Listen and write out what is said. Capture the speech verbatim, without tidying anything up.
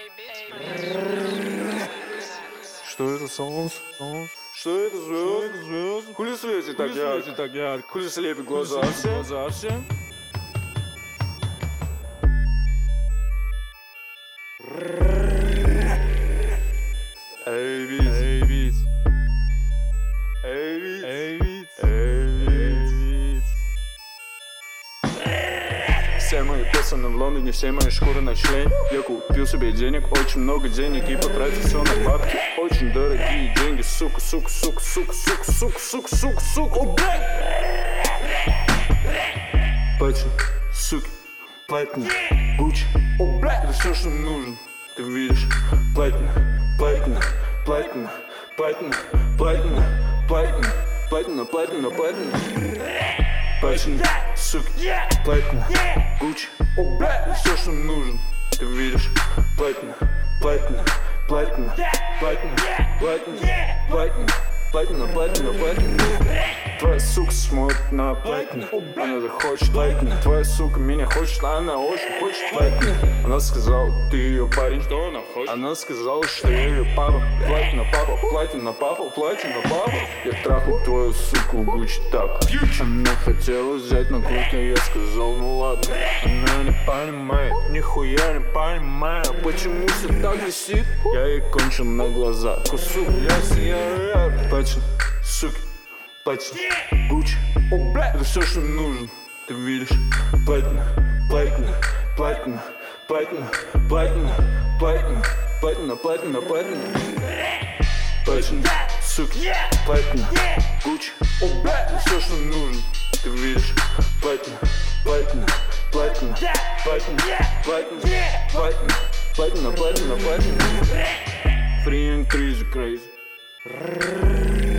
Что это, солнце? Что это, звезд? Хули светит так ярко? Хули слепит глаза все? Эй, бит, эй, бит, эй, бит, эй, бит, эй, бит. Все мои песни в Лондоне, все мои шкуры на член. Я купил себе денег, очень много денег, и потратил все на бабки. Очень дорогие деньги, сука, сука, сука, сука, сука, сука, сука, сука, сука, о, блядь! Платин, суки, платина, Гуччи, о, блядь, это все, что нужно. Ты видишь, платина, платина, платина, платина, платина, платина, платина, платина, платина. Платина, суки, платина, Гуччи, о, блядь, это все, что нужно. Ты видишь, платина, платина, платина, платина, платина, платина, платина, платина, платина. Твоя сука смотрит на платина, она захочет платина. Твоя сука меня хочет, она очень хочет платина. Она сказала, ты ее парень, что она хочет? Она сказала, что я ее папа. Платина, папа, платина, папа, платина, папа. Я трахал твою суку в Гуччи так. Она хотела взять на круто, я сказал, ну ладно. Она не понимает, нихуя не понимает, почему все так висит. Я ей кончил на глаза, кусу, я съел. Платина, суки, платина, Гуччи, о, блядь, это все, что нужно. Ты видишь, платина, платина, платина, платина, платина, платина, платина, платина, платина. Платина, суки, платина, Гуччи, о, блядь, это все, что нужно. Ты видишь, платина, платина, платина, платина, платина, платина, платина, платина, платина. Free and crazy, crazy.